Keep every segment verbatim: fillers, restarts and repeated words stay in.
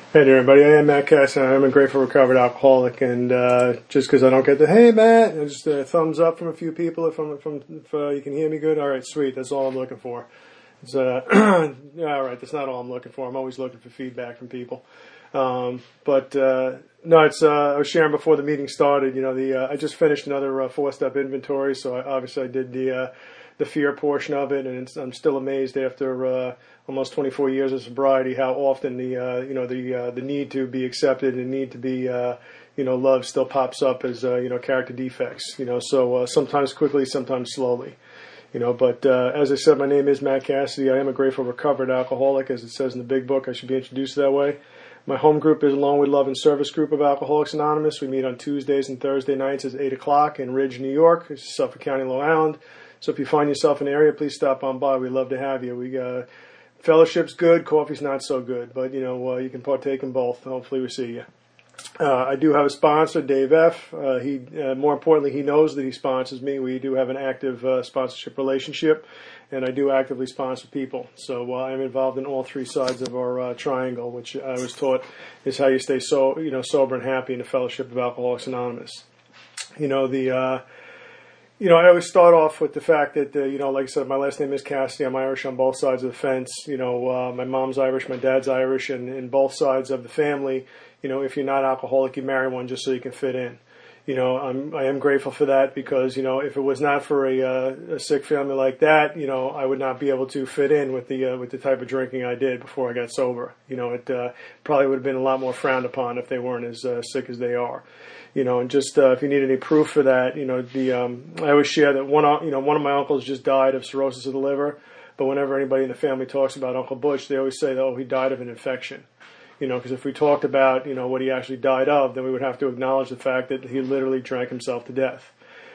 Hey there, everybody. I am Matt Cass, and I am a grateful recovered alcoholic. And uh, just because I don't get the "Hey, Matt," just a thumbs up from a few people. If, I'm, if, I'm, if uh, you can hear me good, all right, sweet. That's all I'm looking for. It's, uh, all right, that's not all I'm looking for. I'm always looking for feedback from people. Um, but uh, no, it's. Uh, I was sharing before the meeting started. You know, the uh, I just finished another uh, four-step inventory, so I, obviously I did the uh, the fear portion of it, and it's, I'm still amazed after uh, almost twenty-four years of sobriety how often the uh, you know the uh, the need to be accepted and need to be uh, you know loved still pops up as uh, you know character defects. You know, so uh, sometimes quickly, sometimes slowly. You know, but uh, as I said, my name is Matt Cassidy. I am a grateful recovered alcoholic, as it says in the big book. I should be introduced that way. My home group is Along with Love and Service group of Alcoholics Anonymous. We meet on Tuesdays and Thursday nights at eight o'clock in Ridge, New York. It's Suffolk County, Long Island. So if you find yourself in the area, please stop on by. We'd love to have you. We uh, fellowship's good, coffee's not so good, but you know uh, you can partake in both. Hopefully, we see you. Uh, I do have a sponsor, Dave F. Uh, he, uh, more importantly, he knows that he sponsors me. We do have an active uh, sponsorship relationship, and I do actively sponsor people. So uh, I'm involved in all three sides of our uh, triangle, which I was taught is how you stay so you know sober and happy in the Fellowship of Alcoholics Anonymous. You know the. Uh, You know, I always start off with the fact that, uh, you know, like I said, my last name is Cassidy. I'm Irish on both sides of the fence. You know, uh, my mom's Irish, my dad's Irish, and in both sides of the family, you know, if you're not alcoholic, you marry one just so you can fit in. You know, I'm, I am grateful for that because, you know, if it was not for a, uh, a sick family like that, you know, I would not be able to fit in with the, uh, with the type of drinking I did before I got sober. You know, it, uh, probably would have been a lot more frowned upon if they weren't as uh, sick as they are. You know, and just uh, if you need any proof for that, you know, the um, I always share that one, you know, one of my uncles just died of cirrhosis of the liver. But whenever anybody in the family talks about Uncle Butch, they always say, "Oh, he died of an infection." You know, because if we talked about, you know, what he actually died of, then we would have to acknowledge the fact that he literally drank himself to death.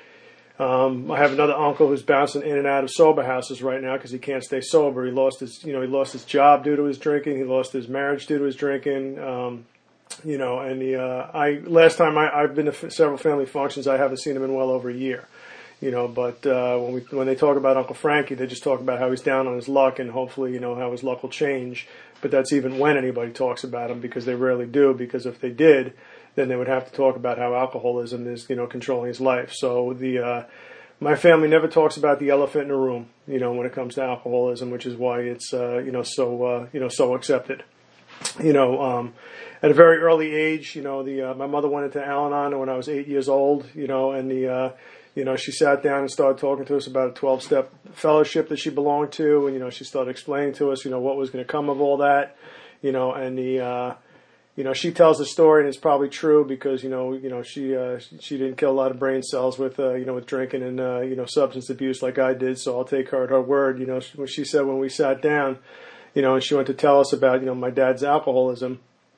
Um, I have another uncle who's bouncing in and out of sober houses right now because he can't stay sober. He lost his, you know, he lost his job due to his drinking. He lost his marriage due to his drinking. Um, You know, and the uh, I last time I, I've been to f- several family functions, I haven't seen him in well over a year. You know, but uh, when we when they talk about Uncle Frankie, they just talk about how he's down on his luck, and hopefully, you know, how his luck will change. But that's even when anybody talks about him, because they rarely do. Because if they did, then they would have to talk about how alcoholism is, you know, controlling his life. So the uh, my family never talks about the elephant in the room, you know, when it comes to alcoholism, which is why it's uh, you know so uh, you know so accepted. You know, um, at a very early age, you know, the uh, my mother went into Al-Anon when I was eight years old, you know, and the, uh, you know, she sat down and started talking to us about a twelve-step fellowship that she belonged to, and, you know, she started explaining to us, you know, what was going to come of all that, you know, and the, uh, you know, she tells the story, and it's probably true because, you know, you know, she uh, she didn't kill a lot of brain cells with, uh, you know, with drinking and, uh, you know, substance abuse like I did, so I'll take her at her word, you know, when she said when we sat down, you know, and she went to tell us about, you know, my dad's alcoholism.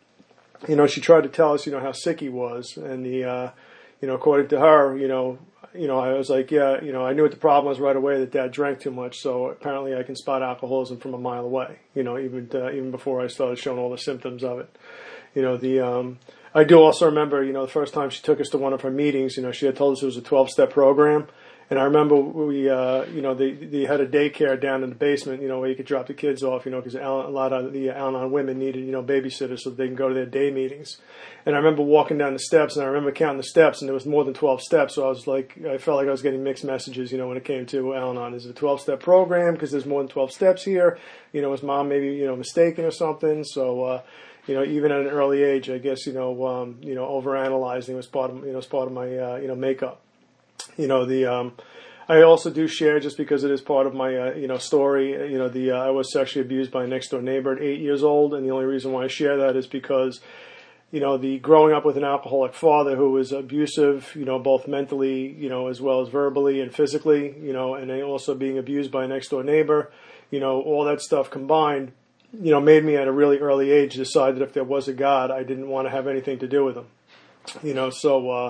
You know, she tried to tell us, you know, how sick he was. And the, uh, you know, according to her, you know, you know, I was like, yeah, you know, I knew what the problem was right away, that Dad drank too much. So apparently I can spot alcoholism from a mile away, you know, even, uh, even before I started showing all the symptoms of it. You know, the, um, I do also remember, you know, the first time she took us to one of her meetings, you know, she had told us it was a twelve-step program. And I remember we, uh, you know, they, they had a daycare down in the basement, you know, where you could drop the kids off, you know, because a lot of the Al-Anon women needed, you know, babysitters so they can go to their day meetings. And I remember walking down the steps, and I remember counting the steps, and there was more than twelve steps. So I was like, I felt like I was getting mixed messages, you know, when it came to Al-Anon. Is it a twelve-step program? Because there's more than twelve steps here. You know, was Mom maybe, you know, mistaken or something? So, uh, you know, even at an early age, I guess, you know, um, you know, overanalyzing was part of, you know, was part of my, uh, you know, makeup. You know, the, um, I also do share, just because it is part of my, uh, you know, story, you know, the, uh, I was sexually abused by a next door neighbor at eight years old. And the only reason why I share that is because, you know, the growing up with an alcoholic father who was abusive, you know, both mentally, you know, as well as verbally and physically, you know, and then also being abused by a next door neighbor, you know, all that stuff combined, you know, made me at a really early age decide that if there was a God, I didn't want to have anything to do with him. You know, so, uh,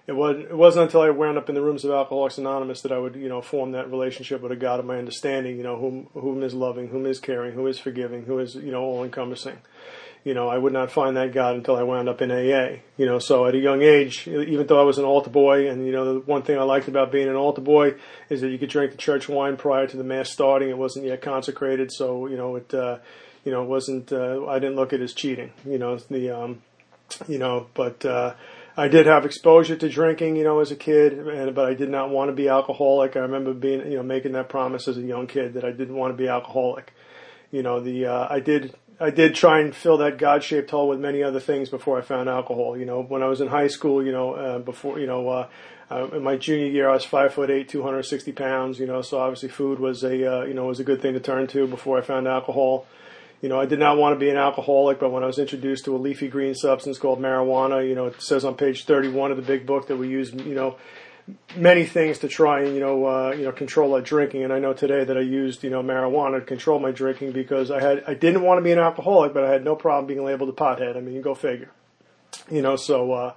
it wasn't, it wasn't until I wound up in the rooms of Alcoholics Anonymous that I would, you know, form that relationship with a God of my understanding, you know, whom, whom is loving, whom is caring, who is forgiving, who is, you know, all encompassing. You know, I would not find that God until I wound up in A A. You know, so at a young age, even though I was an altar boy, and, you know, the one thing I liked about being an altar boy is that you could drink the church wine prior to the Mass starting. It wasn't yet consecrated, so, you know, it, uh, you know, it wasn't, uh, I didn't look at it as cheating, you know, the, um, you know, but, uh, I did have exposure to drinking, you know, as a kid, and, but I did not want to be alcoholic. I remember being, you know, making that promise as a young kid that I didn't want to be alcoholic. You know, the, uh, I did, I did try and fill that God-shaped hole with many other things before I found alcohol. You know, when I was in high school, you know, uh, before, you know, uh, uh, in my junior year, I was five foot eight, two hundred sixty pounds, you know, so obviously food was a, uh, you know, was a good thing to turn to before I found alcohol. You know, I did not want to be an alcoholic, but when I was introduced to a leafy green substance called marijuana, you know, it says on page thirty-one of the big book that we use, you know, many things to try and, you know, uh, you know, control our drinking. And I know today that I used, you know, marijuana to control my drinking because I had, I didn't want to be an alcoholic, but I had no problem being labeled a pothead. I mean, you go figure. You know, so, uh,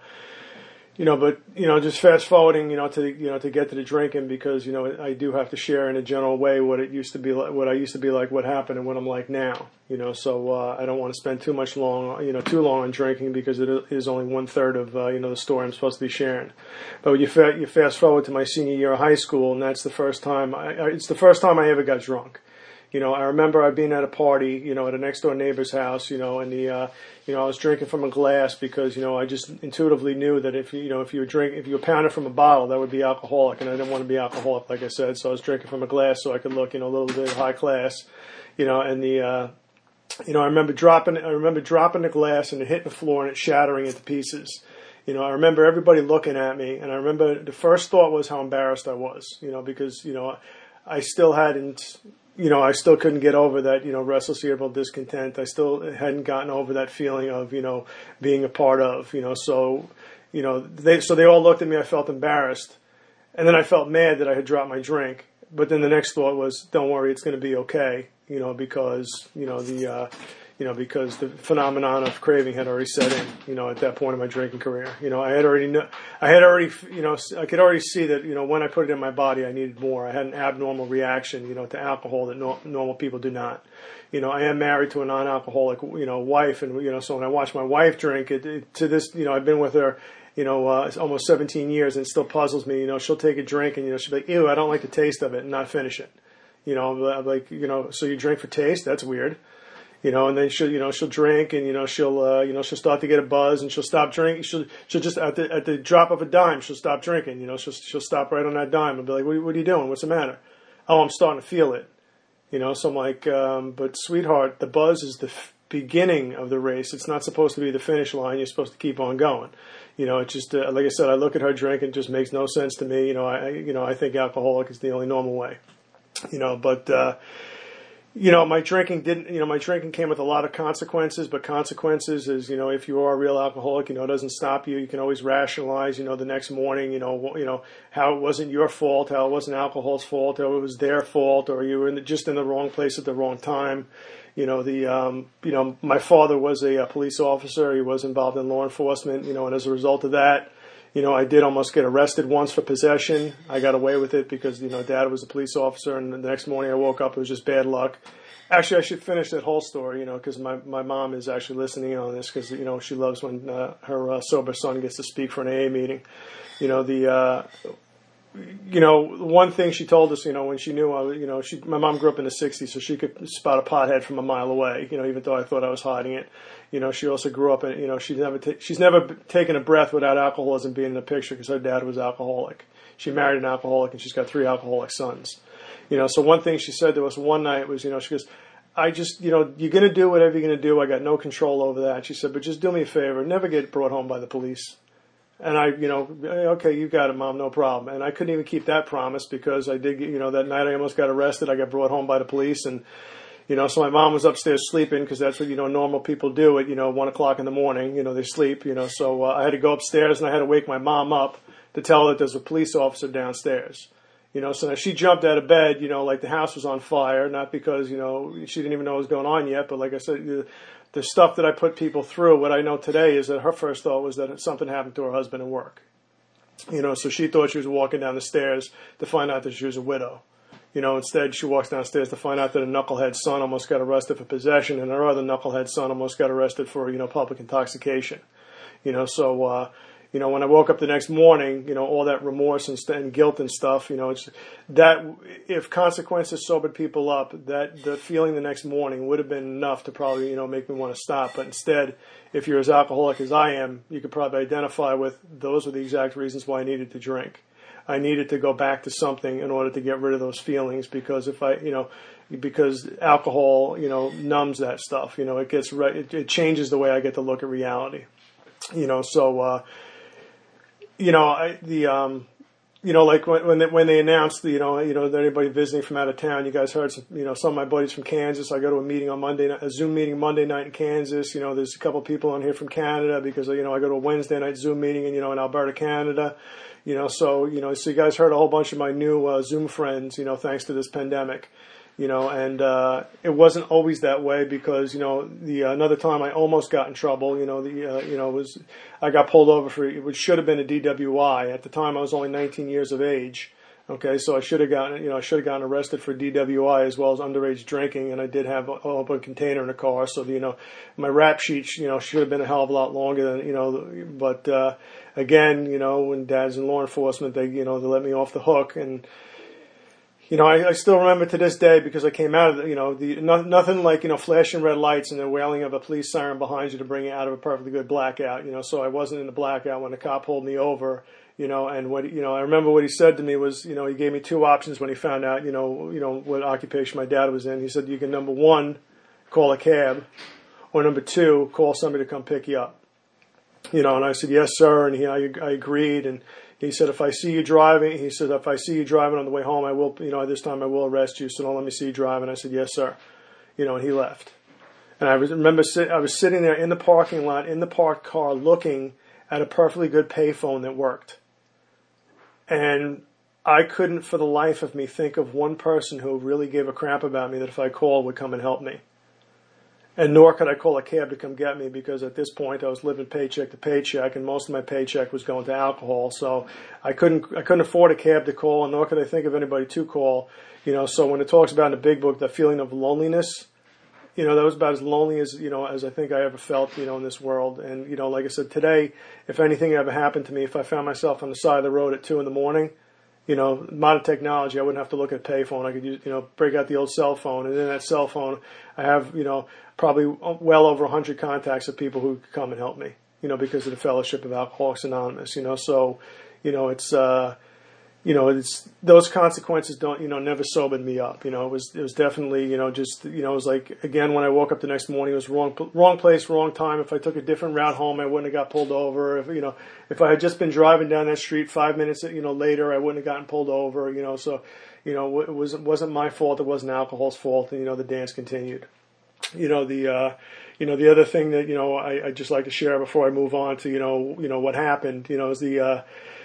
you know, but, you know, just fast forwarding, you know, to, you know, to get to the drinking because, you know, I do have to share in a general way what it used to be like, what I used to be like, what happened and what I'm like now, you know, so, uh, I don't want to spend too much long, you know, too long on drinking because it is only one third of, uh, you know, the story I'm supposed to be sharing. But you, fa- you fast forward to my senior year of high school and that's the first time, I, I, it's the first time I ever got drunk. You know, I remember I being at a party, you know, at a next door neighbor's house, you know, and the, uh, you know, I was drinking from a glass because, you know, I just intuitively knew that if you, you know, if you were drink, if you were pounding from a bottle, that would be alcoholic, and I didn't want to be alcoholic, like I said, so I was drinking from a glass so I could look, you know, a little bit high class, you know, and the, uh, you know, I remember dropping, I remember dropping the glass and it hitting the floor and it shattering into pieces. You know, I remember everybody looking at me, and I remember the first thought was how embarrassed I was, you know, because, you know, I still hadn't, you know, I still couldn't get over that, you know, restless, irritable discontent. I still hadn't gotten over that feeling of, you know, being a part of, you know, so, you know, they, so they all looked at me. I felt embarrassed. And then I felt mad that I had dropped my drink. But then the next thought was, don't worry, it's going to be okay, you know, because, you know, the, uh, you know, because the phenomenon of craving had already set in, you know, at that point in my drinking career. You know, I had already, kn- I had already, you know, I could already see that, you know, when I put it in my body, I needed more. I had an abnormal reaction, you know, to alcohol that no, normal people do not. You know, I am married to a non-alcoholic, you know, wife, and, you know, so when I watch my wife drink, it, it to this, you know, I've been with her, you know, uh, almost seventeen years, and it still puzzles me. You know, she'll take a drink, and, you know, she'll be like, ew, I don't like the taste of it, and not finish it. You know, I'm like, you know, so you drink for taste? That's weird. You know, and then she'll, you know, she'll drink, and, you know, she'll, uh, you know, she'll start to get a buzz, and she'll stop drinking. She'll, she'll just at the at the drop of a dime, she'll stop drinking. You know, she'll she'll stop right on that dime and be like, "What, what are you doing? What's the matter?" "Oh, I'm starting to feel it." You know, so I'm like, um, "But sweetheart, the buzz is the f- beginning of the race. It's not supposed to be the finish line. You're supposed to keep on going." You know, it's just uh, like I said, I look at her drink, and it just makes no sense to me. You know, I you know I think alcoholic is the only normal way. You know, but. Uh, You know, my drinking didn't, you know, my drinking came with a lot of consequences, but consequences is, you know, if you are a real alcoholic, you know, it doesn't stop you. You can always rationalize, you know, the next morning, you know, you know, how it wasn't your fault, how it wasn't alcohol's fault, how it was their fault, or you were in the, just in the wrong place at the wrong time. You know, the, um, you know, my father was a, a police officer. He was involved in law enforcement, you know, and as a result of that, you know, I did almost get arrested once for possession. I got away with it because, you know, Dad was a police officer, and the next morning I woke up, it was just bad luck. Actually, I should finish that whole story, you know, because my, my mom is actually listening on this because, you know, she loves when uh, her uh, sober son gets to speak for an A A meeting. You know, the, uh, you know, one thing she told us, you know, when she knew, I was, you know, she, my mom grew up in the sixties, so she could spot a pothead from a mile away, you know, even though I thought I was hiding it. You know, she also grew up in, you know, she's never, ta- she's never taken a breath without alcoholism being in the picture because her dad was alcoholic. She married an alcoholic, and she's got three alcoholic sons. You know, so one thing she said to us one night was, you know, she goes, I just, you know, you're going to do whatever you're going to do. I got no control over that. She said, but just do me a favor. Never get brought home by the police. And I, you know, okay, you got it, Mom, no problem. And I couldn't even keep that promise because I did, you know, that night I almost got arrested. I got brought home by the police. And, you know, so my mom was upstairs sleeping because that's what, you know, normal people do at, you know, one o'clock in the morning. You know, they sleep, you know. So uh, I had to go upstairs, and I had to wake my mom up to tell her that there's a police officer downstairs. You know, so now she jumped out of bed, you know, like the house was on fire, not because, you know, she didn't even know what was going on yet. But like I said, the, the stuff that I put people through, what I know today is that her first thought was that something happened to her husband at work. You know, so she thought she was walking down the stairs to find out that she was a widow. You know, instead she walks downstairs to find out that a knucklehead son almost got arrested for possession, and her other knucklehead son almost got arrested for, you know, public intoxication. You know, so, uh, you know, when I woke up the next morning, you know, all that remorse and, st- and guilt and stuff, you know, it's that if consequences sobered people up, that the feeling the next morning would have been enough to probably, you know, make me want to stop. But instead, if you're as alcoholic as I am, you could probably identify with those are the exact reasons why I needed to drink. I needed to go back to something in order to get rid of those feelings, because if I, you know, because alcohol, you know, numbs that stuff. You know, it gets right, it, it changes the way I get to look at reality. You know, so, uh, you know, I, the, um, you know, like when when they, when they announced, the, you know, you know, that anybody visiting from out of town, you guys heard some, you know, some of my buddies from Kansas. I go to a meeting on Monday, night, a Zoom meeting Monday night in Kansas. You know, there's a couple of people on here from Canada because, you know, I go to a Wednesday night Zoom meeting and, you know, in Alberta, Canada. You know, so, you know, so you guys heard a whole bunch of my new uh, Zoom friends, you know, thanks to this pandemic, you know, and uh, it wasn't always that way because, you know, the uh, another time I almost got in trouble, you know, the, uh, you know, was, I got pulled over for, which should have been a D W I. At the time I was only nineteen years of age. Okay, so I should have gotten, you know, I should have gotten arrested for D W I as well as underage drinking, and I did have an open container in the car. So, the, you know, my rap sheet, you know, should have been a hell of a lot longer than, you know, but uh, again, you know, when Dad's in law enforcement, they, you know, they let me off the hook, and you know, I, I still remember to this day because I came out of, the, you know, the no, nothing like, you know, flashing red lights and the wailing of a police siren behind you to bring you out of a perfectly good blackout. You know, so I wasn't in the blackout when the cop pulled me over. You know, and what, you know, I remember what he said to me was, you know, he gave me two options when he found out, you know, you know, what occupation my dad was in. He said, you can, number one, call a cab, or number two, call somebody to come pick you up. You know, and I said, yes, sir. And he, I, I agreed. And he said, if I see you driving, he said, if I see you driving on the way home, I will, you know, this time I will arrest you. So don't let me see you drive. And I said, yes, sir. You know, and he left. And I was, remember sit, I was sitting there in the parking lot, in the parked car, looking at a perfectly good payphone that worked. And I couldn't for the life of me think of one person who really gave a crap about me that if I called would come and help me. And nor could I call a cab to come get me because at this point I was living paycheck to paycheck and most of my paycheck was going to alcohol. So I couldn't I couldn't afford a cab to call, and nor could I think of anybody to call. You know, so when it talks about in the big book, that feeling of loneliness, you know, that was about as lonely as, you know, as I think I ever felt, you know, in this world. And, you know, like I said, today, if anything ever happened to me, if I found myself on the side of the road at two in the morning, you know, modern technology, I wouldn't have to look at a payphone. I could use, you know, break out the old cell phone. And in that cell phone, I have, you know, probably well over one hundred contacts of people who could come and help me, you know, because of the Fellowship of Alcoholics Anonymous, you know. So, you know, it's, uh, you know, it's, those consequences don't, you know, never sobered me up. You know, it was, it was definitely, you know, just, you know, it was like, again, when I woke up the next morning, it was wrong, wrong place, wrong time. If I took a different route home, I wouldn't have got pulled over. If, you know, if I had just been driving down that street five minutes, you know, later, I wouldn't have gotten pulled over, you know, so, you know, it wasn't, wasn't my fault. It wasn't alcohol's fault. And, you know, the dance continued. You know, the, uh, you know, the other thing that, you know, I, I just like to share before I move on to, you know, you know, what happened, you know, is the, uh,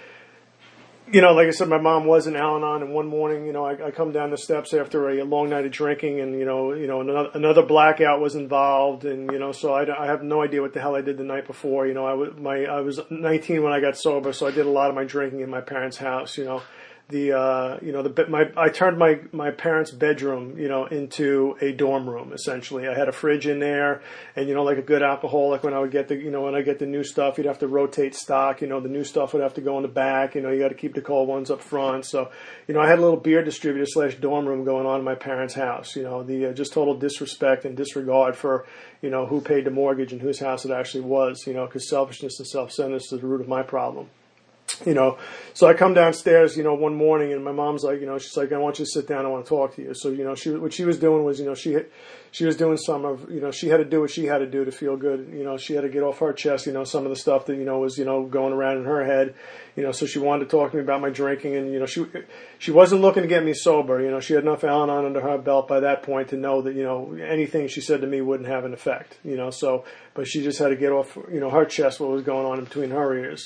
you know, like I said, my mom was in Al-Anon, and one morning, you know, I, I come down the steps after a long night of drinking, and, you know, you know, another, another blackout was involved, and, you know, so I, I have no idea what the hell I did the night before. You know, I was, my, I was nineteen when I got sober, so I did a lot of my drinking in my parents' house, you know. The, uh, you know, the, my, I turned my, my parents' bedroom, you know, into a dorm room, essentially. I had a fridge in there, and, you know, like a good alcoholic, when I would get the, you know, when I get the new stuff, you'd have to rotate stock, you know, the new stuff would have to go in the back, you know, you got to keep the cold ones up front. So, you know, I had a little beer distributor slash dorm room going on in my parents' house, you know, the, uh, just total disrespect and disregard for, you know, who paid the mortgage and whose house it actually was, you know, because selfishness and self-centeredness is the root of my problem. You know, so I come downstairs, you know, one morning, and my mom's like, you know, she's like, I want you to sit down. I want to talk to you. So, you know, she, what she was doing was, you know, she, she was doing some of, you know, she had to do what she had to do to feel good. You know, she had to get off her chest, you know, some of the stuff that, you know, was, you know, going around in her head, you know, so she wanted to talk to me about my drinking, and, you know, she, she wasn't looking to get me sober. You know, she had enough Al-Anon under her belt by that point to know that, you know, anything she said to me wouldn't have an effect, you know, so, but she just had to get off, you know, her chest what was going on in between her ears.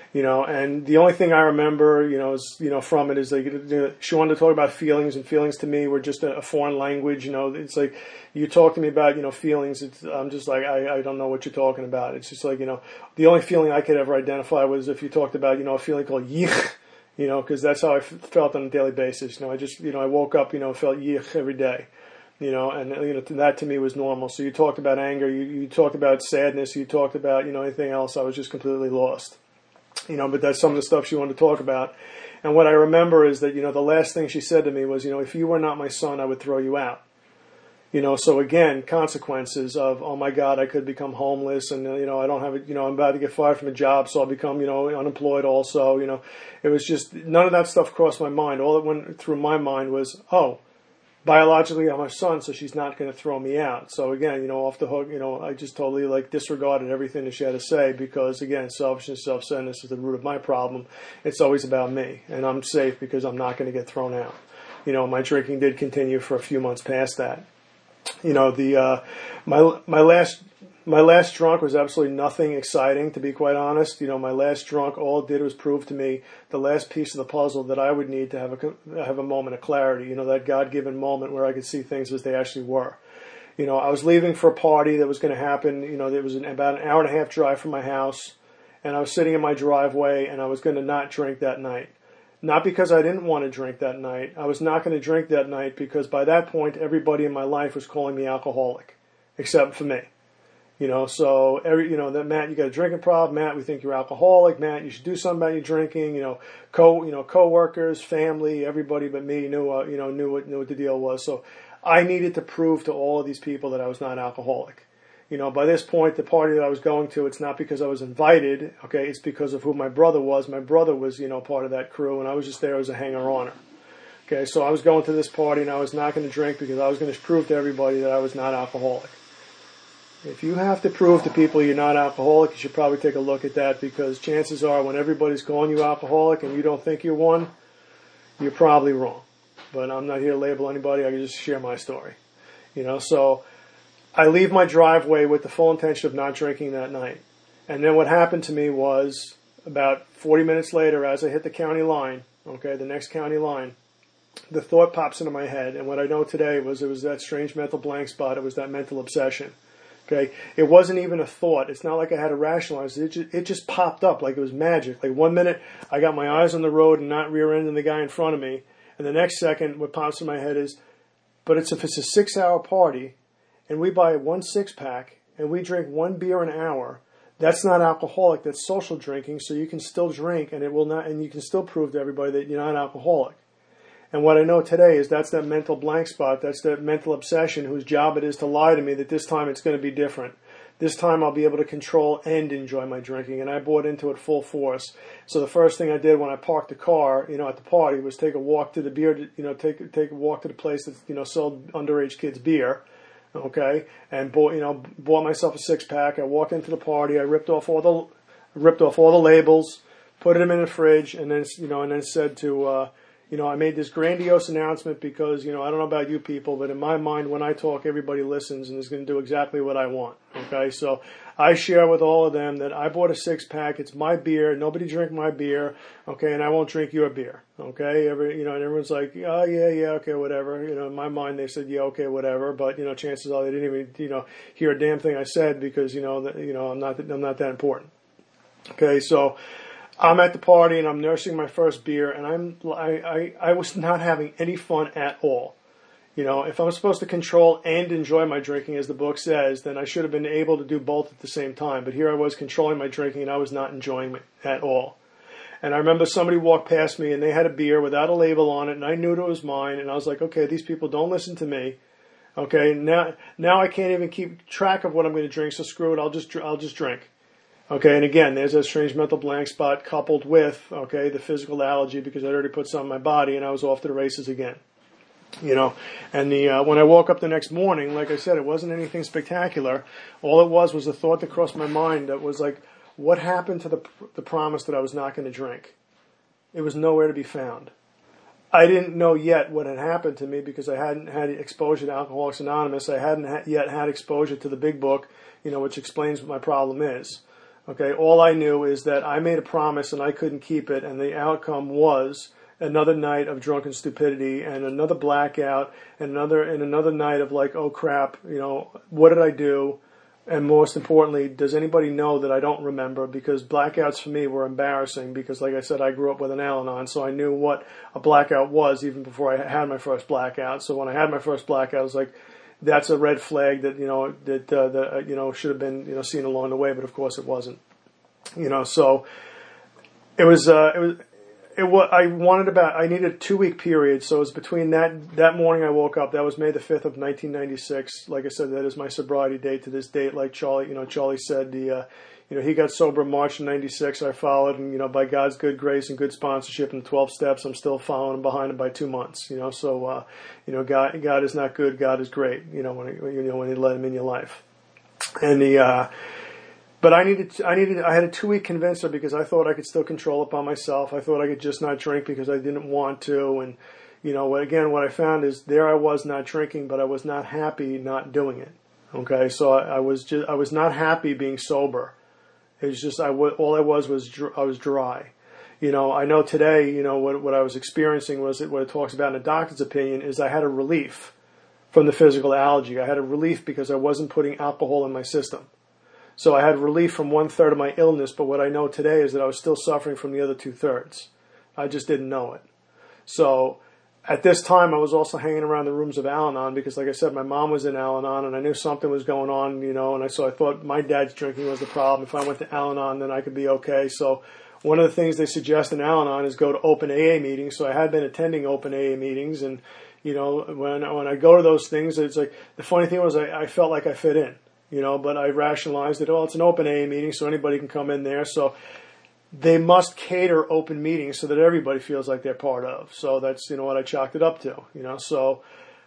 You know, and the only thing I remember, you know, is, you know, from it is like, you know, she wanted to talk about feelings, and feelings to me were just a, a foreign language. You know, it's like, you talk to me about, you know, feelings. It's, I'm just like, I, I don't know what you're talking about. It's just like, you know, the only feeling I could ever identify was if you talked about, you know, a feeling called yich, you know, because that's how I f- felt on a daily basis. You know, I just, you know, I woke up, you know, felt yich every day. You know, and you know that to me was normal. So you talked about anger, you, you talked about sadness, you talked about, you know, anything else. I was just completely lost. You know, but that's some of the stuff she wanted to talk about. And what I remember is that, you know, the last thing she said to me was, you know, if you were not my son, I would throw you out. You know, so again, consequences of, oh my God, I could become homeless, and, you know, I don't have it, you know, I'm about to get fired from a job, so I'll become, you know, unemployed also. You know, it was just, none of that stuff crossed my mind. All that went through my mind was, oh, biologically I'm her son, so she's not going to throw me out. So again, you know, off the hook, you know, I just totally like disregarded everything that she had to say, because again, selfishness, self-centeredness is the root of my problem. It's always about me, and I'm safe because I'm not going to get thrown out. You know, my drinking did continue for a few months past that. You know, the uh, my my last my last drunk was absolutely nothing exciting, to be quite honest. You know, my last drunk, all it did was prove to me the last piece of the puzzle that I would need to have a have a moment of clarity. You know, that God-given moment where I could see things as they actually were. You know, I was leaving for a party that was going to happen. You know, there was an, about an hour and a half drive from my house, and I was sitting in my driveway, and I was going to not drink that night. Not because I didn't want to drink that night. I was not going to drink that night because by that point, everybody in my life was calling me alcoholic, except for me. You know, so every, you know, that Matt, you got a drinking problem. Matt, we think you're alcoholic. Matt, you should do something about your drinking. You know, co, you know, coworkers, family, everybody but me knew, uh, you know, knew what knew what the deal was. So I needed to prove to all of these people that I was not alcoholic. You know, by this point, the party that I was going to, it's not because I was invited, okay, it's because of who my brother was. My brother was, you know, part of that crew, and I was just there as a hanger-oner. Okay, so I was going to this party, and I was not going to drink because I was going to prove to everybody that I was not alcoholic. If you have to prove to people you're not alcoholic, you should probably take a look at that, because chances are when everybody's calling you alcoholic and you don't think you're one, you're probably wrong. But I'm not here to label anybody. I can just share my story. You know, so I leave my driveway with the full intention of not drinking that night. And then what happened to me was about forty minutes later, as I hit the county line, okay, the next county line, the thought pops into my head. And what I know today was it was that strange mental blank spot. It was that mental obsession. Okay, it wasn't even a thought. It's not like I had to rationalize it. It just, it just popped up like it was magic. Like one minute I got my eyes on the road and not rear-ending the guy in front of me. And the next second what pops in my head is, but it's if it's a six-hour party, and we buy one six-pack, and we drink one beer an hour, that's not alcoholic, that's social drinking, so you can still drink, and it will not, and you can still prove to everybody that you're not alcoholic. And what I know today is that's that mental blank spot, that's that mental obsession whose job it is to lie to me that this time it's going to be different. This time I'll be able to control and enjoy my drinking, and I bought into it full force. So the first thing I did when I parked the car, you know, at the party was take a walk to the beer, you know, take take a walk to the place that, you know, sold underage kids beer. Okay, and bought, you know, bought myself a six pack. I walked into the party. I ripped off all the, ripped off all the labels, put them in the fridge, and then, you know, and then said to, uh, you know, I made this grandiose announcement because, you know, I don't know about you people, but in my mind, when I talk, everybody listens and is going to do exactly what I want. Okay, so I share with all of them that I bought a six pack. It's my beer. Nobody drink my beer. Okay, and I won't drink your beer. Okay, every, you know, and everyone's like, oh yeah, yeah, okay, whatever. You know, in my mind, they said, yeah, okay, whatever. But you know, chances are they didn't even, you know, hear a damn thing I said because you know, that, you know, I'm not, I'm not that important. Okay, so I'm at the party and I'm nursing my first beer, and I'm, I, I, I was not having any fun at all. You know, if I'm supposed to control and enjoy my drinking, as the book says, then I should have been able to do both at the same time. But here I was controlling my drinking, and I was not enjoying it at all. And I remember somebody walked past me, and they had a beer without a label on it, and I knew it was mine. And I was like, okay, these people don't listen to me. Okay, now now I can't even keep track of what I'm going to drink, so screw it. I'll just I'll just drink. Okay, and again, there's that strange mental blank spot coupled with, okay, the physical allergy because I already put some in my body, and I was off to the races again. You know, and the uh, when I woke up the next morning, like I said, it wasn't anything spectacular. All it was was a thought that crossed my mind that was like, what happened to the the promise that I was not going to drink? It was nowhere to be found. I didn't know yet what had happened to me because I hadn't had exposure to Alcoholics Anonymous. I hadn't ha- yet had exposure to the big book, you know, which explains what my problem is. Okay, all I knew is that I made a promise and I couldn't keep it, and the outcome was another night of drunken stupidity and another blackout and another and another night of like, oh crap, you know, what did I do? And most importantly, does anybody know that I don't remember? Because blackouts for me were embarrassing because, like I said, I grew up with an Al-Anon, so I knew what a blackout was even before I had my first blackout. So when I had my first blackout, I was like, that's a red flag that, you know, that, uh, that, uh, you know, should have been, you know, seen along the way, but of course it wasn't, you know, so it was, uh, it was, it was, I wanted about, I needed a two week period. So it was between that, that morning I woke up, that was May the fifth of nineteen ninety-six. Like I said, that is my sobriety date to this date. Like Charlie, you know, Charlie said, the, uh, you know, he got sober March of ninety-six. I followed, and, you know, by God's good grace and good sponsorship and twelve steps, I'm still following behind him by two months, you know, so, uh, you know, God, God is not good. God is great, you know, when, you know, when you let him in your life. And the, uh, but I needed, I needed, I had a two week convincer because I thought I could still control it by myself. I thought I could just not drink because I didn't want to. And, you know, again, what I found is there I was not drinking, but I was not happy not doing it. Okay. So I, I was just, I was not happy being sober. It was just, I, all I was was, I was dry. You know, I know today, you know, what, what I was experiencing was what it talks about in a doctor's opinion is I had a relief from the physical allergy. I had a relief because I wasn't putting alcohol in my system. So I had relief from one third of my illness, but what I know today is that I was still suffering from the other two thirds. I just didn't know it. So at this time, I was also hanging around the rooms of Al-Anon because, like I said, my mom was in Al-Anon, and I knew something was going on, you know, and I, so I thought my dad's drinking was the problem. If I went to Al-Anon, then I could be okay. So one of the things they suggest in Al-Anon is go to open A A meetings. So I had been attending open A A meetings, and, you know, when when I go to those things, it's like, the funny thing was I, I felt like I fit in, you know, but I rationalized it, oh, it's an open A A meeting, so anybody can come in there. So they must cater open meetings so that everybody feels like they're part of. So that's, you know, what I chalked it up to, you know. So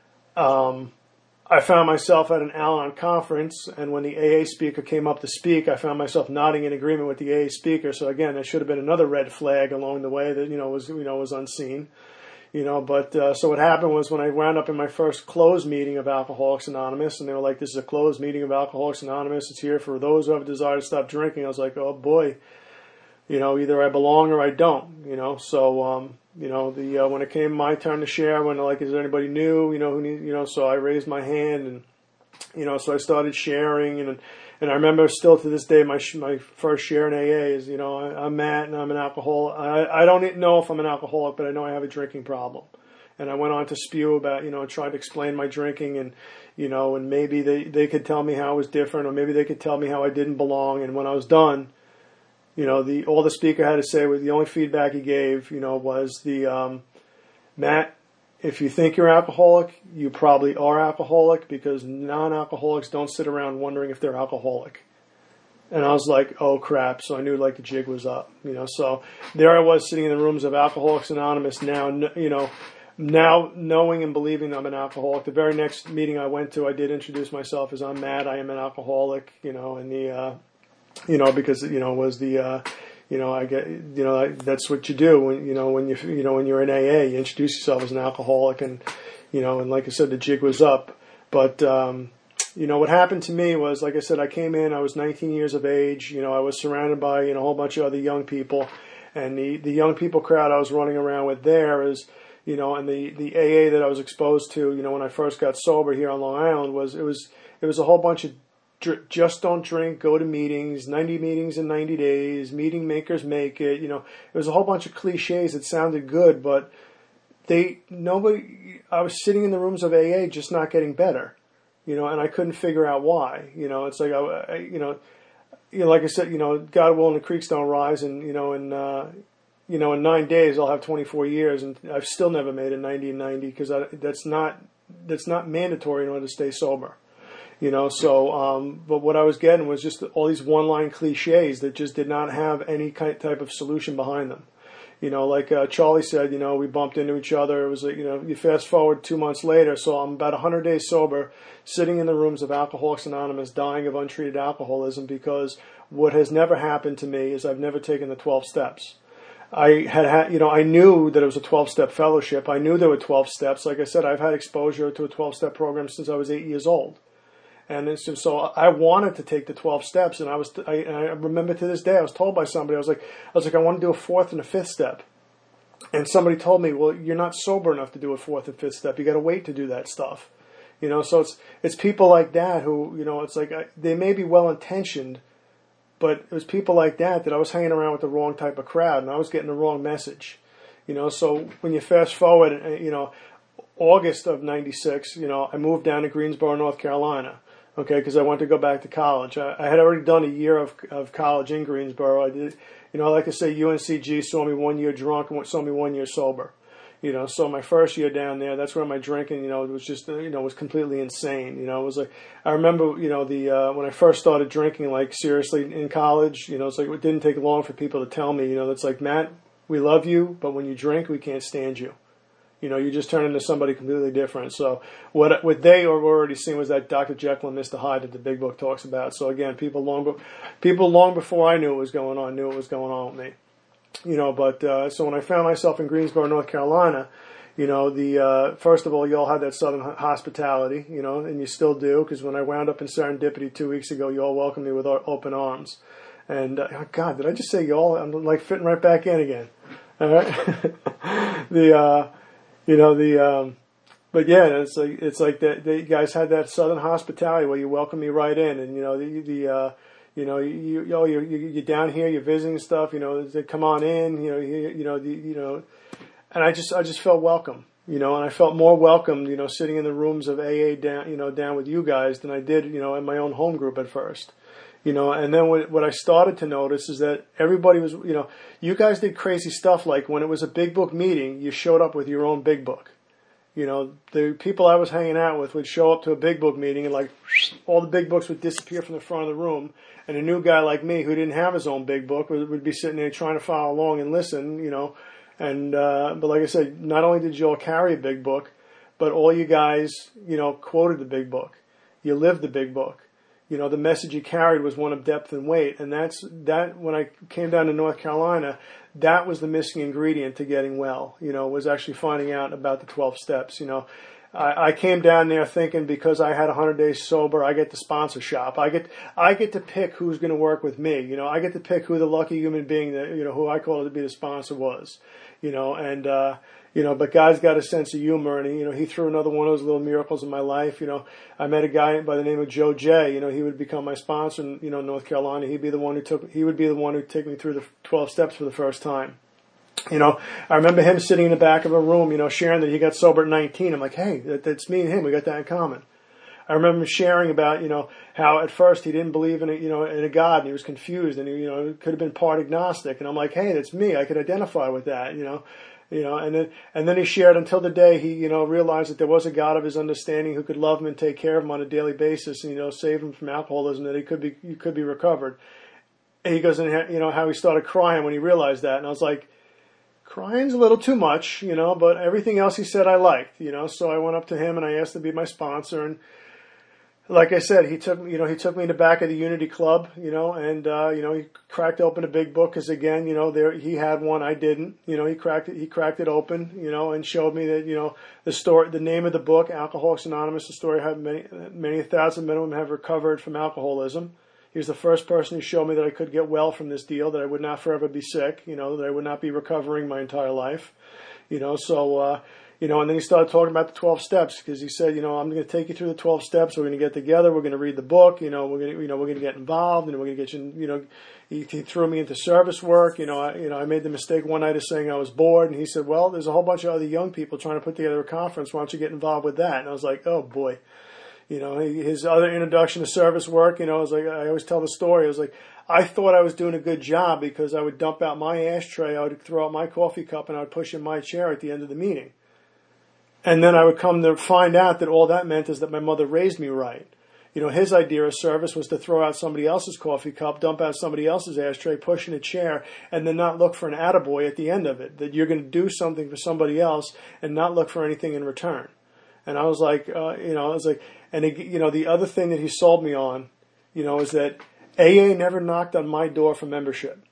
um, I found myself at an Al-Anon conference, and when the A A speaker came up to speak, I found myself nodding in agreement with the A A speaker. So again, there should have been another red flag along the way that, you know, was, you know, was unseen. You know, but uh, so what happened was when I wound up in my first closed meeting of Alcoholics Anonymous, and they were like, this is a closed meeting of Alcoholics Anonymous. It's here for those who have a desire to stop drinking. I was like, oh boy. You know, either I belong or I don't, you know. So, um, you know, the uh, when it came my turn to share, I went like, is there anybody new, you know, who need, you know, so I raised my hand, and, you know, so I started sharing, and and I remember still to this day, my my first share in A A is, you know, I, I'm Matt, and I'm an alcoholic. I, I don't know if I'm an alcoholic, but I know I have a drinking problem. And I went on to spew about, you know, tried to explain my drinking, and, you know, and maybe they, they could tell me how I was different, or maybe they could tell me how I didn't belong. And when I was done, you know, the all the speaker had to say was the only feedback he gave, you know, was the, um, Matt, if you think you're alcoholic, you probably are alcoholic, because non-alcoholics don't sit around wondering if they're alcoholic. And I was like, oh crap. So I knew like the jig was up, you know, so there I was sitting in the rooms of Alcoholics Anonymous now, you know, now knowing and believing I'm an alcoholic. The very next meeting I went to, I did introduce myself as I'm Matt, I am an alcoholic, you know, and the, uh, you know, because, you know, was the, uh, you know, I get, you know, I, that's what you do when, you know, when you, you know, when you're in A A, you introduce yourself as an alcoholic, and, you know, and like I said, the jig was up. But, um, you know, what happened to me was, like I said, I came in, I was nineteen years of age, you know, I was surrounded by, you know, a whole bunch of other young people, and the, the young people crowd I was running around with there is, you know, and the, the A A that I was exposed to, you know, when I first got sober here on Long Island was, it was, it was a whole bunch of just don't drink, go to meetings, ninety meetings in ninety days, meeting makers make it, you know, it was a whole bunch of cliches that sounded good, but they, nobody, I was sitting in the rooms of A A just not getting better, you know, and I couldn't figure out why, you know, it's like, I, I you know, you know, like I said, you know, God willing, the creeks don't rise, and, you know, in, uh, you know, in nine days, I'll have twenty-four years, and I've still never made a ninety and ninety, because that's not, that's not mandatory in order to stay sober. You know, so, um, but what I was getting was just all these one-line cliches that just did not have any kind, type of solution behind them. You know, like uh, Charlie said, you know, we bumped into each other. It was like, you know, you fast forward two months later, so I'm about one hundred days sober, sitting in the rooms of Alcoholics Anonymous, dying of untreated alcoholism, because what has never happened to me is I've never taken the twelve steps. I had, had, you know, I knew that it was a twelve-step fellowship. I knew there were twelve steps. Like I said, I've had exposure to a twelve-step program since I was eight years old. And it's just, so I wanted to take the twelve steps, and I was, I, and I remember to this day, I was told by somebody, I was like, I was like, I want to do a fourth and a fifth step. And somebody told me, well, you're not sober enough to do a fourth and fifth step. You got to wait to do that stuff. You know, so it's, it's people like that who, you know, it's like, I, they may be well-intentioned, but it was people like that that I was hanging around with the wrong type of crowd, and I was getting the wrong message. You know, so when you fast forward, you know, August of ninety-six, you know, I moved down to Greensboro, North Carolina. Okay, because I wanted to go back to college. I, I had already done a year of of college in Greensboro. I did, you know, I like to say U N C G saw me one year drunk and saw me one year sober. You know, so my first year down there, that's where my drinking, you know, it was just, you know, was completely insane. You know, it was like, I remember, you know, the uh, when I first started drinking, like seriously in college, you know, it's like it didn't take long for people to tell me, you know, it's like, Matt, we love you, but when you drink, we can't stand you. You know, you just turn into somebody completely different. So what what they were already seen was that Doctor Jekyll and Mister Hyde that the Big Book talks about. So again, people long be- people long before I knew what was going on knew what was going on with me. You know, but uh, so when I found myself in Greensboro, North Carolina, you know, the uh, first of all, you all had that Southern hospitality, you know, and you still do, because when I wound up in Serendipity two weeks ago, you all welcomed me with open arms. And uh, oh God, did I just say y'all? I'm like fitting right back in again. All right, the. Uh, You know, the, um, but yeah, it's like, it's like that, you guys had that Southern hospitality where you welcome me right in, and, you know, the, the, uh, you know, you, you, oh, you're, you're down here, you're visiting stuff, you know, they come on in, you know, you, you know, the, you know, and I just, I just felt welcome, you know, and I felt more welcomed, you know, sitting in the rooms of A A down, you know, down with you guys than I did, you know, in my own home group at first. You know, and then what, what I started to notice is that everybody was, you know, you guys did crazy stuff like when it was a Big Book meeting, you showed up with your own Big Book. You know, the people I was hanging out with would show up to a Big Book meeting and like all the Big Books would disappear from the front of the room. And a new guy like me who didn't have his own Big Book would, would be sitting there trying to follow along and listen, you know. And, uh, but like I said, not only did you all carry a Big Book, but all you guys, you know, quoted the Big Book. You lived the Big Book. You know, the message you carried was one of depth and weight. And that's, that, when I came down to North Carolina, that was the missing ingredient to getting well, you know, was actually finding out about the twelve steps. You know, I, I came down there thinking because I had one hundred days sober, I get to sponsor shop. I get, I get to pick who's going to work with me. You know, I get to pick who the lucky human being that, you know, who I call to be the sponsor was, you know, and, uh, You know, but God's got a sense of humor, and he, you know, he threw another one of those little miracles in my life. You know, I met a guy by the name of Joe J. You know, he would become my sponsor in, you know, North Carolina. He'd be the one who took, he would be the one who'd take me through the twelve steps for the first time. You know, I remember him sitting in the back of a room, you know, sharing that he got sober at nineteen. I'm like, hey, that, that's me and him. We got that in common. I remember him sharing about, you know, how at first he didn't believe in a, you know, in a God, and he was confused, and he, you know, could have been part agnostic. And I'm like, hey, that's me. I could identify with that, you know. You know, and then and then he shared until the day he, you know, realized that there was a God of his understanding who could love him and take care of him on a daily basis, and you know, save him from alcoholism, that he could be he could be recovered. And he goes, and you know, how he started crying when he realized that, and I was like, crying's a little too much, you know, but everything else he said I liked, you know, so I went up to him and I asked to be my sponsor, and like I said, he took, you know, he took me in the back of the Unity Club, you know, and, uh, you know, he cracked open a Big Book because again, you know, there, he had one, I didn't, you know, he cracked it, he cracked it open, you know, and showed me that, you know, the story, the name of the book, Alcoholics Anonymous, the story how many, many thousand men have recovered from alcoholism. He was the first person who showed me that I could get well from this deal, that I would not forever be sick, you know, that I would not be recovering my entire life, you know, so, uh, You know, and then he started talking about the twelve steps because he said, you know, I'm going to take you through the twelve steps. We're going to get together. We're going to read the book. You know, we're going to, you know, we're going to get involved, and we're going to get you. You know, he, he threw me into service work. You know, I, you know, I made the mistake one night of saying I was bored, and he said, well, there's a whole bunch of other young people trying to put together a conference. Why don't you get involved with that? And I was like, oh boy. You know, his other introduction to service work. You know, I was like, I always tell the story. I was like, I thought I was doing a good job because I would dump out my ashtray, I would throw out my coffee cup, and I would push in my chair at the end of the meeting. And then I would come to find out that all that meant is that my mother raised me right. You know, his idea of service was to throw out somebody else's coffee cup, dump out somebody else's ashtray, push in a chair, and then not look for an attaboy at the end of it. That you're going to do something for somebody else and not look for anything in return. And I was like, uh, you know, I was like, and it, you know, the other thing that he sold me on, you know, is that A A never knocked on my door for membership.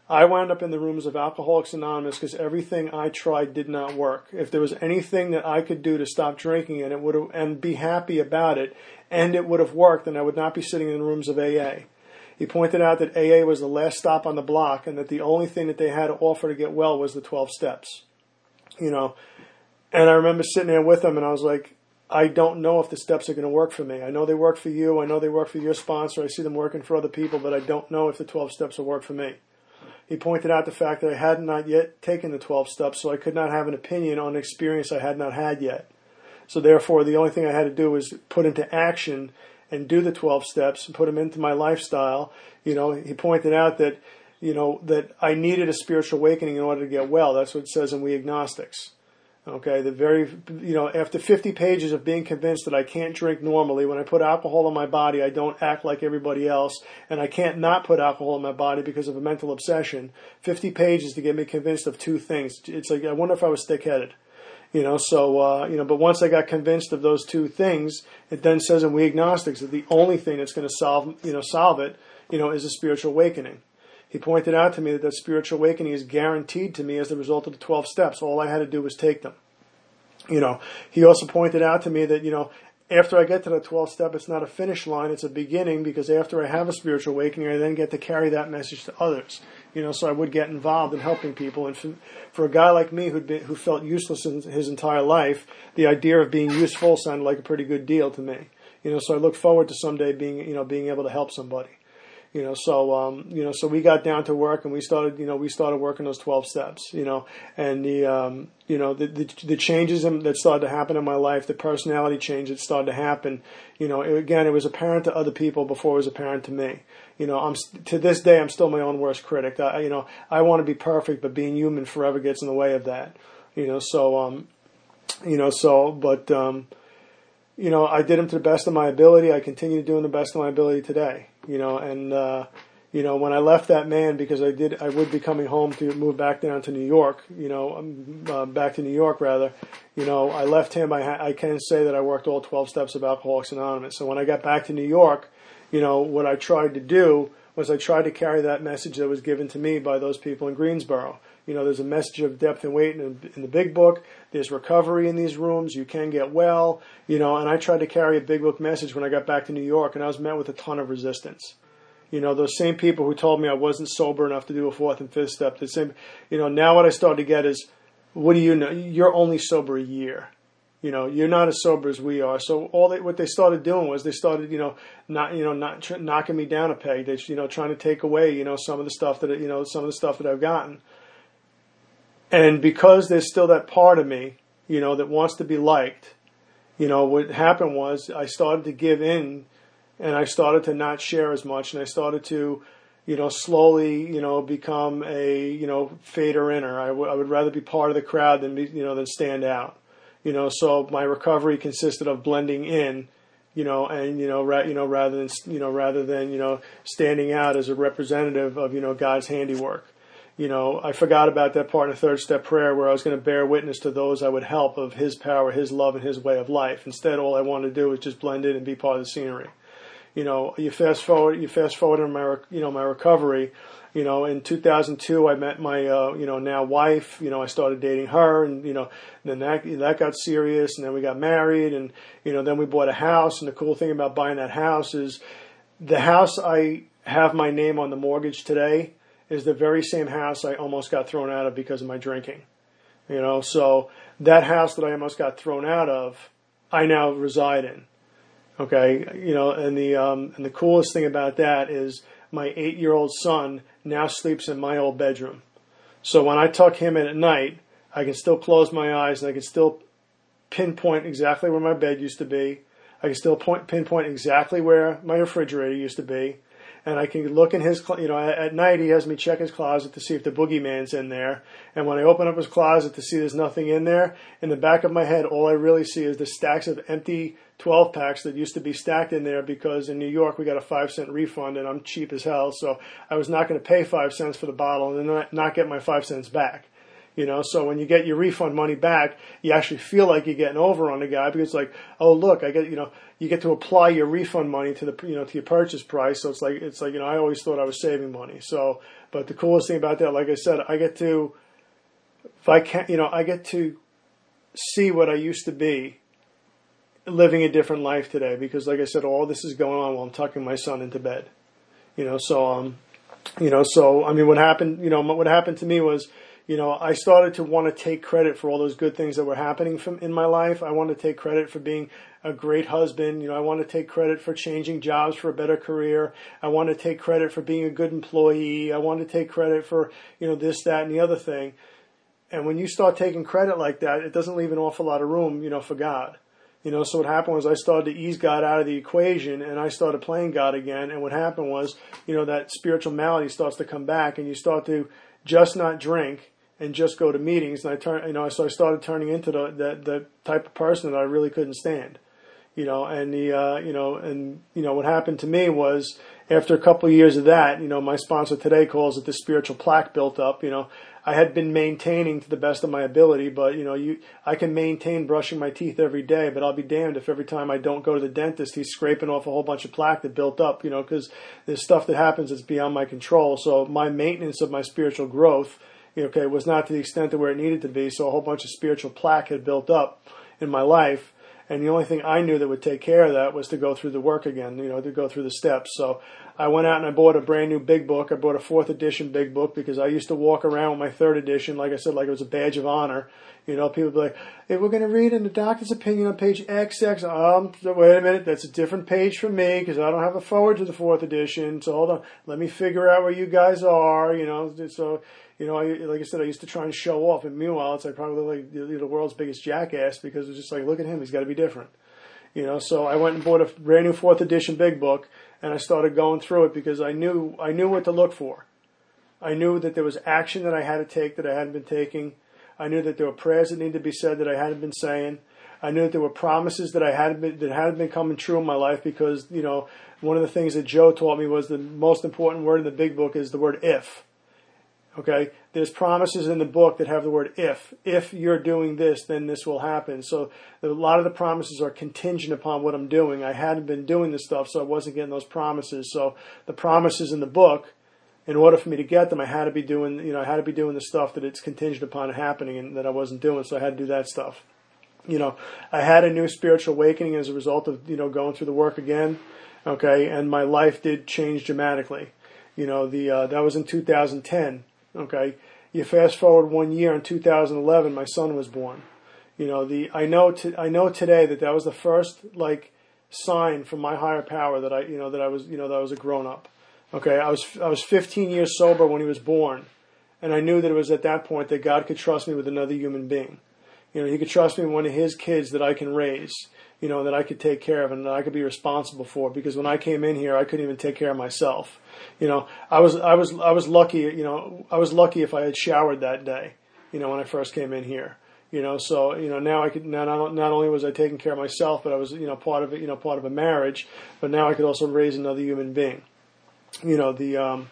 I wound up in the rooms of Alcoholics Anonymous because everything I tried did not work. If there was anything that I could do to stop drinking and it would have, and be happy about it, and it would have worked, then I would not be sitting in the rooms of A A. He pointed out that A A was the last stop on the block and that the only thing that they had to offer to get well was the twelve steps. You know, and I remember sitting there with him and I was like, I don't know if the steps are going to work for me. I know they work for you. I know they work for your sponsor. I see them working for other people, but I don't know if the twelve steps will work for me. He pointed out the fact that I had not yet taken the twelve steps, so I could not have an opinion on an experience I had not had yet. So therefore, the only thing I had to do was put into action and do the twelve steps and put them into my lifestyle. You know, he pointed out that, you know, that I needed a spiritual awakening in order to get well. That's what it says in We Agnostics. Okay, the very, you know, after fifty pages of being convinced that I can't drink normally, when I put alcohol in my body, I don't act like everybody else, and I can't not put alcohol in my body because of a mental obsession. fifty pages to get me convinced of two things. It's like, I wonder if I was thick-headed. You know, so, uh, you know, but once I got convinced of those two things, it then says in We Agnostics that the only thing that's going to solve, you know, solve it, you know, is a spiritual awakening. He pointed out to me that that spiritual awakening is guaranteed to me as the result of the twelve steps. All I had to do was take them. You know, he also pointed out to me that, you know, after I get to the twelfth step, it's not a finish line, it's a beginning, because after I have a spiritual awakening, I then get to carry that message to others. You know, so I would get involved in helping people. And for, for a guy like me who'd been, who felt useless in his entire life, the idea of being useful sounded like a pretty good deal to me. You know, so I look forward to someday being, you know, being able to help somebody. You know, so, um, you know, so we got down to work and we started, you know, we started working those twelve steps, you know, and the, um, you know, the, the, the changes in, that started to happen in my life, the personality change that started to happen, you know, it, again, it was apparent to other people before it was apparent to me. You know, I'm, to this day, I'm still my own worst critic. I, you know, I want to be perfect, but being human forever gets in the way of that. You know, so, um, you know, so, but, um, you know, I did them to the best of my ability. I continue doing the best of my ability today. You know, and, uh, you know, when I left that man, because I did, I would be coming home to move back down to New York, you know, um, uh, back to New York rather, you know, I left him. I, ha- I can say that I worked all twelve steps of Alcoholics Anonymous. So when I got back to New York, you know, what I tried to do was I tried to carry that message that was given to me by those people in Greensboro. You know, there's a message of depth and weight in, in the big book. There's recovery in these rooms. You can get well, you know, and I tried to carry a big book message when I got back to New York, and I was met with a ton of resistance. You know, those same people who told me I wasn't sober enough to do a fourth and fifth step, the same, you know, now what I started to get is, what do you know? You're only sober a year. You know, you're not as sober as we are. So all they, what they started doing was they started, you know, not, you know, not tr- knocking me down a peg. They, you know, trying to take away, you know, some of the stuff that, you know, some of the stuff that I've gotten. And because there's still that part of me, you know, that wants to be liked, you know, what happened was I started to give in, and I started to not share as much, and I started to, you know, slowly, you know, become a, you know, fader inner. I, w- I would rather be part of the crowd than be, you know, than stand out. You know, so my recovery consisted of blending in, you know, and, you know, ra- you know, rather than, you know, rather than, you know, standing out as a representative of, you know, God's handiwork. You know, I forgot about that part in the third step prayer where I was going to bear witness to those I would help of His power, His love, and His way of life. Instead, all I wanted to do was just blend in and be part of the scenery. You know, you fast forward, you fast forward in my, you know, my recovery. You know, in two thousand two, I met my, uh, you know, now wife. You know, I started dating her, and you know, then that that got serious, and then we got married, and you know, then we bought a house. And the cool thing about buying that house is, the house I have my name on the mortgage today is the very same house I almost got thrown out of because of my drinking. You know, so that house that I almost got thrown out of, I now reside in. Okay, you know, and the um, and the coolest thing about that is my eight-year-old son now sleeps in my old bedroom. So when I tuck him in at night, I can still close my eyes and I can still pinpoint exactly where my bed used to be. I can still point, pinpoint exactly where my refrigerator used to be. And I can look in his, you know, at night he has me check his closet to see if the boogeyman's in there. And when I open up his closet to see there's nothing in there, in the back of my head, all I really see is the stacks of empty twelve packs that used to be stacked in there because in New York we got a five cent refund and I'm cheap as hell. So I was not going to pay five cents for the bottle and then not get my five cents back. You know, so when you get your refund money back, you actually feel like you're getting over on the guy because it's like, oh look, I get, you know, you get to apply your refund money to the, you know, to your purchase price. So it's like, it's like, you know, I always thought I was saving money. So, but the coolest thing about that, like I said, I get to, if I can't, you know, I get to see what I used to be living a different life today because, like I said, all this is going on while I'm tucking my son into bed. You know, so, um, you know, so, I mean, what happened, you know, what happened to me was, you know, I started to want to take credit for all those good things that were happening from, in my life. I wanted to take credit for being a great husband. You know, I wanted to take credit for changing jobs for a better career. I wanted to take credit for being a good employee. I wanted to take credit for, you know, this, that, and the other thing. And when you start taking credit like that, it doesn't leave an awful lot of room, you know, for God. You know, so what happened was I started to ease God out of the equation and I started playing God again. And what happened was, you know, that spiritual malady starts to come back and you start to just not drink and just go to meetings. And I turn, you know, so I started turning into the, the, the type of person that I really couldn't stand. You know, and the, uh, you know, and, you know, what happened to me was after a couple of years of that, you know, my sponsor today calls it the spiritual plaque built up. You know, I had been maintaining to the best of my ability, but, you know, you, I can maintain brushing my teeth every day, but I'll be damned if every time I don't go to the dentist, he's scraping off a whole bunch of plaque that built up, you know, because there's stuff that happens that's beyond my control. So my maintenance of my spiritual growth, you know, okay, was not to the extent of where it needed to be. So a whole bunch of spiritual plaque had built up in my life. And the only thing I knew that would take care of that was to go through the work again, you know, to go through the steps. So I went out and I bought a brand new big book. I bought a fourth edition big book because I used to walk around with my third edition, like I said, like it was a badge of honor. You know, people would be like, hey, we're going to read in the doctor's opinion on page X X. Um, wait a minute, that's a different page for me because I don't have a forward to the fourth edition. So hold on, let me figure out where you guys are, you know, so... You know, I, like I said, I used to try and show off, and meanwhile, it's like probably like the, the world's biggest jackass because it's just like, look at him, he's got to be different. You know, so I went and bought a brand new fourth edition big book, and I started going through it because I knew I knew what to look for. I knew that there was action that I had to take that I hadn't been taking. I knew that there were prayers that needed to be said that I hadn't been saying. I knew that there were promises that I hadn't been that hadn't been coming true in my life because, you know, one of the things that Joe taught me was the most important word in the big book is the word if. Okay, there's promises in the book that have the word if. If you're doing this, then this will happen. So a lot of the promises are contingent upon what I'm doing. I hadn't been doing this stuff, so I wasn't getting those promises. So the promises in the book, in order for me to get them, I had to be doing, you know, I had to be doing the stuff that it's contingent upon happening and that I wasn't doing. So I had to do that stuff. You know, I had a new spiritual awakening as a result of, you know, going through the work again. Okay, and my life did change dramatically. You know, the uh, that was in two thousand ten. Okay, you fast forward one year in two thousand eleven, my son was born. You know, the I know t- I know today that that was the first like sign from my higher power that I you know that I was you know that I was a grown up. Okay, I was I was fifteen years sober when he was born, and I knew that it was at that point that God could trust me with another human being. You know, He could trust me with one of His kids that I can raise. You know, that I could take care of and that I could be responsible for. Because when I came in here, I couldn't even take care of myself. You know, I was, I was, I was lucky. You know, I was lucky if I had showered that day. You know, when I first came in here. You know, so you know now I could now not, not only was I taking care of myself, but I was you know part of it. You know, part of a marriage. But now I could also raise another human being. You know the. Um,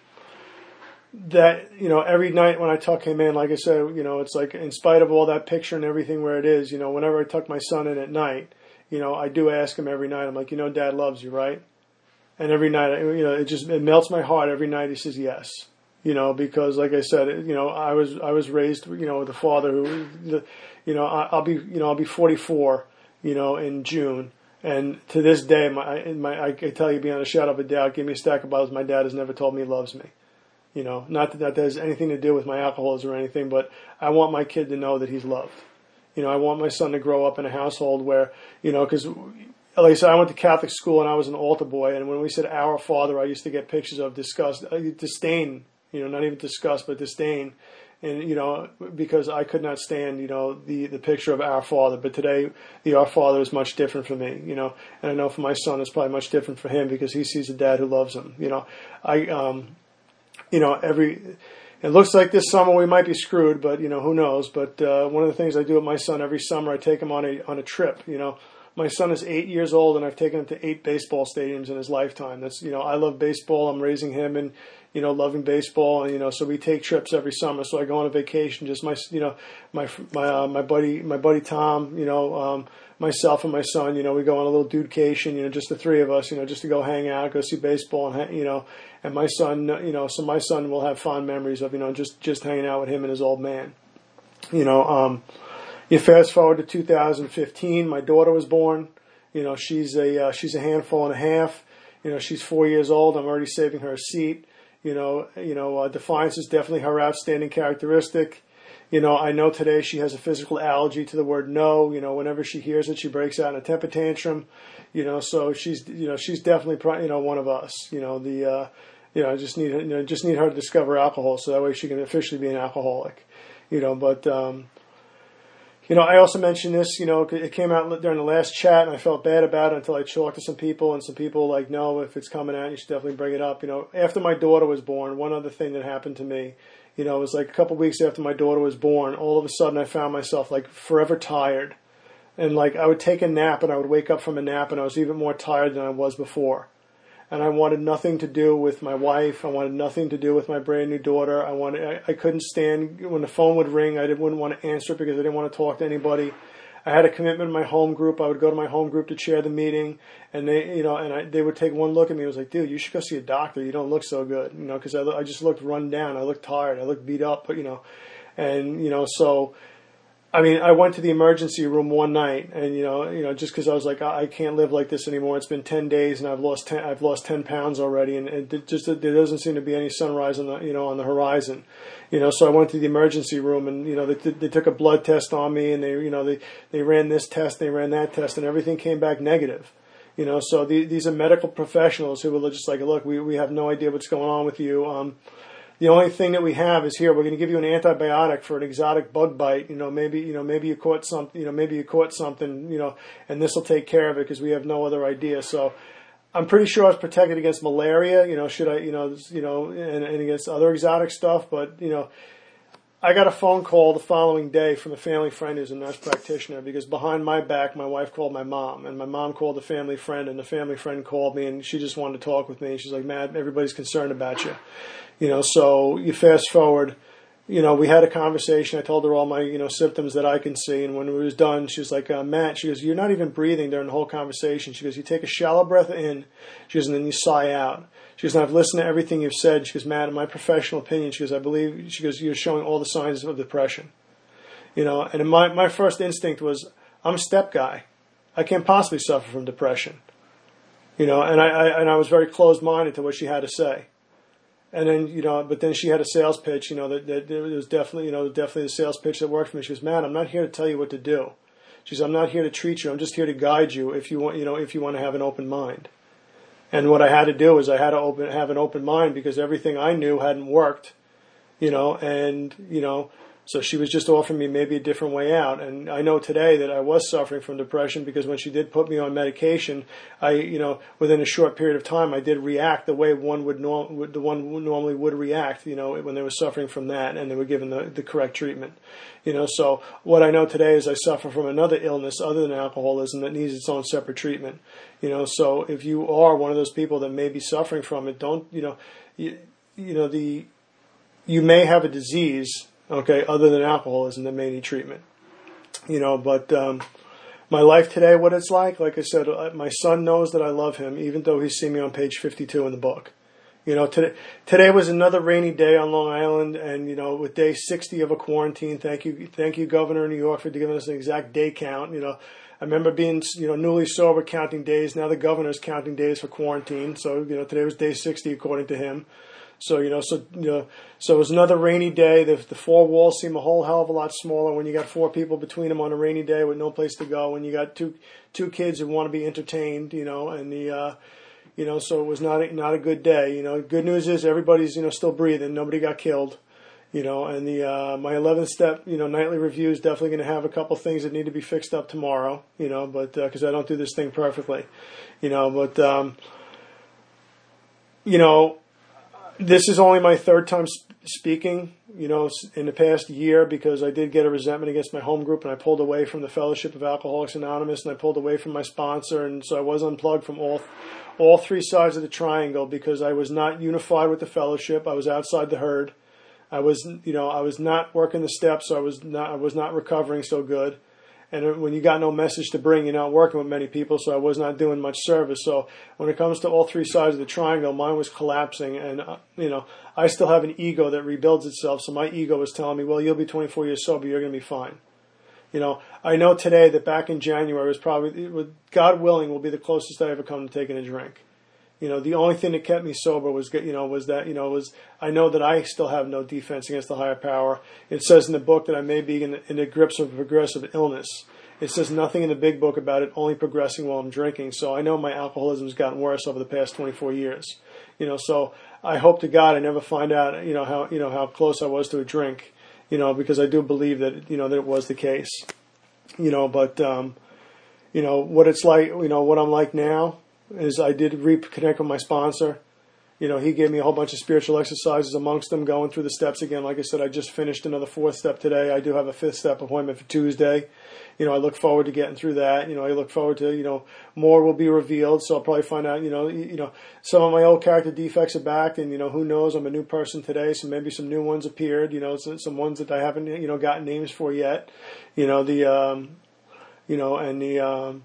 That, you know, every night when I tuck him in, like I said, you know, it's like in spite of all that picture and everything where it is, you know, whenever I tuck my son in at night, you know, I do ask him every night, I'm like, you know, Dad loves you, right? And every night, you know, it just, it melts my heart every night he says yes. You know, because like I said, you know, I was, I was raised, you know, with a father who, you know, I'll be, you know, I'll be forty-four, you know, in June. And to this day, my, my, I can tell you beyond a shadow of a doubt, give me a stack of Bibles, my dad has never told me he loves me. You know, not that that has anything to do with my alcoholism or anything, but I want my kid to know that he's loved. You know, I want my son to grow up in a household where, you know, because, like I said, I went to Catholic school and I was an altar boy, and when we said Our Father, I used to get pictures of disgust, uh, disdain, you know, not even disgust, but disdain. And, you know, because I could not stand, you know, the, the picture of Our Father. But today, the Our Father is much different for me, you know. And I know for my son, it's probably much different for him because he sees a dad who loves him, you know. I, um, you know, every, it looks like this summer we might be screwed, but, you know, who knows. But uh, one of the things I do with my son every summer, I take him on a on a trip, you know. my son is eight years old, and I've taken him to eight baseball stadiums in his lifetime. That's, you know, I love baseball. I'm raising him and, you know, loving baseball, and, you know, so we take trips every summer. So I go on a vacation, just my, you know, my, my, uh, my buddy, my buddy Tom, you know, um, myself and my son, you know, we go on a little dudecation, you know, just the three of us, you know, just to go hang out, go see baseball, and, you know, and my son, you know, so my son will have fond memories of, you know, just, just hanging out with him and his old man. You know, um, you fast forward to two thousand fifteen, my daughter was born. You know, she's a, uh, she's a handful and a half. You know, she's four years old. I'm already saving her a seat. You know, you know, uh, defiance is definitely her outstanding characteristic. You know, I know today she has a physical allergy to the word no. You know, whenever she hears it, she breaks out in a temper tantrum. You know, so she's, you know, she's definitely, you know, one of us. You know, the, uh, you know, I just need, you know, just need her to discover alcohol so that way she can officially be an alcoholic. You know, but, um, you know, I also mentioned this, you know, it came out during the last chat, and I felt bad about it until I talked to some people, and some people like, no, if it's coming out, you should definitely bring it up. You know, after my daughter was born, one other thing that happened to me, you know, it was like a couple weeks after my daughter was born, all of a sudden I found myself like forever tired. And like I would take a nap, and I would wake up from a nap, and I was even more tired than I was before. And I wanted nothing to do with my wife. I wanted nothing to do with my brand new daughter. I wanted, I, I couldn't stand when the phone would ring. I didn't, wouldn't want to answer it because I didn't want to talk to anybody. I had a commitment in my home group. I would go to my home group to chair the meeting, and they, you know, and I, they would take one look at me. It was like, dude, you should go see a doctor. You don't look so good, you know, because I, I just looked run down. I looked tired. I looked beat up, but you know, and you know, so. I mean, I went to the emergency room one night, and you know, you know, just because I was like, I can't live like this anymore. It's been ten days, and I've lost ten, I've lost ten pounds already, and it just there doesn't seem to be any sunrise on the, you know, on the horizon, you know. So I went to the emergency room, and you know, they they took a blood test on me, and they, you know, they they ran this test, they ran that test, and everything came back negative, you know. So the, these are medical professionals who were just like, look, we we have no idea what's going on with you. Um, The only thing that we have is here. We're going to give you an antibiotic for an exotic bug bite. You know, maybe you know, maybe you caught something. You know, maybe you caught something. You know, and this will take care of it because we have no other idea. So, I'm pretty sure I was protected against malaria. You know, should I? You know, you know, and, and against other exotic stuff. But you know, I got a phone call the following day from a family friend who's a nurse practitioner because behind my back, my wife called my mom, and my mom called a family friend, and the family friend called me, and she just wanted to talk with me. She's like, "Matt, everybody's concerned about you." You know, so you fast forward, you know, we had a conversation. I told her all my, you know, symptoms that I can see. And when it was done, she was like, uh, Matt, she goes, you're not even breathing during the whole conversation. She goes, you take a shallow breath in, she goes, and then you sigh out. She goes, and I've listened to everything you've said. She goes, Matt, in my professional opinion, she goes, I believe, she goes, you're showing all the signs of depression. You know, and my, my first instinct was, I'm a step guy. I can't possibly suffer from depression. You know, and I, I and I was very closed-minded to what she had to say. And then, you know, but then she had a sales pitch, you know, that, that it was definitely, you know, definitely the sales pitch that worked for me. She goes, man, I'm not here to tell you what to do. She says, I'm not here to treat you. I'm just here to guide you if you want, you know, if you want to have an open mind. And what I had to do is I had to open, have an open mind because everything I knew hadn't worked, you know, and, you know, so she was just offering me maybe a different way out. And I know today that I was suffering from depression because when she did put me on medication, I, you know, within a short period of time, I did react the way one would, norm, would the one would normally would react, you know, when they were suffering from that and they were given the, the correct treatment. You know, so what I know today is I suffer from another illness other than alcoholism that needs its own separate treatment. You know, so if you are one of those people that may be suffering from it, don't, you know, you, you know, the, you may have a disease, okay, other than alcoholism that may need treatment. You know, but um, my life today, what it's like, like I said, my son knows that I love him, even though he's seen me on page fifty-two in the book. You know, today, today was another rainy day on Long Island, and, you know, with day sixty of a quarantine, thank you, thank you, Governor of New York, for giving us an exact day count. You know, I remember being, you know, newly sober, counting days. Now the governor's counting days for quarantine. So, you know, today was day sixty, according to him. So, you know, so, you know, so it was another rainy day. The, the four walls seem a whole hell of a lot smaller when you got four people between them on a rainy day with no place to go. When you got two, two kids who want to be entertained, you know, and the, uh, you know, so it was not a, not a good day. You know, good news is everybody's, you know, still breathing. Nobody got killed, you know, and the, uh, my eleventh step, you know, nightly review is definitely going to have a couple things that need to be fixed up tomorrow, you know, but, uh, cause I don't do this thing perfectly, you know, but, um, you know, this is only my third time speaking, you know, in the past year, because I did get a resentment against my home group, and I pulled away from the Fellowship of Alcoholics Anonymous, and I pulled away from my sponsor, and so I was unplugged from all all three sides of the triangle because I was not unified with the fellowship. I was outside the herd. I was, you know, I was not working the steps, so I was not, I was not recovering so good. And when you got no message to bring, you're not working with many people, so I was not doing much service. So when it comes to all three sides of the triangle, mine was collapsing. And, uh, you know, I still have an ego that rebuilds itself. So my ego was telling me, well, you'll be twenty-four years sober, you're going to be fine. You know, I know today that back in January was probably, it would, God willing, will be the closest I ever come to taking a drink. You know, the only thing that kept me sober was, you know, was that, you know, was I know that I still have no defense against the higher power. It says in the book that I may be in the, in the grips of progressive illness. It says nothing in the big book about it only progressing while I'm drinking. So I know my alcoholism has gotten worse over the past twenty-four years. You know, so I hope to God I never find out, you know, how, you know, how close I was to a drink, you know, because I do believe that, you know, that it was the case. You know, but, um, you know, what it's like, you know, what I'm like now is I did reconnect with my sponsor. You know, he gave me a whole bunch of spiritual exercises, amongst them going through the steps again. Like I said, I just finished another fourth step today. I do have a fifth step appointment for Tuesday. You know, I look forward to getting through that. You know, I look forward to, you know, more will be revealed. So I'll probably find out, you know, you know, some of my old character defects are back, and, you know, who knows, I'm a new person today. So maybe some new ones appeared, you know, some, some ones that I haven't, you know, gotten names for yet. You know, the, um, you know, and the, um,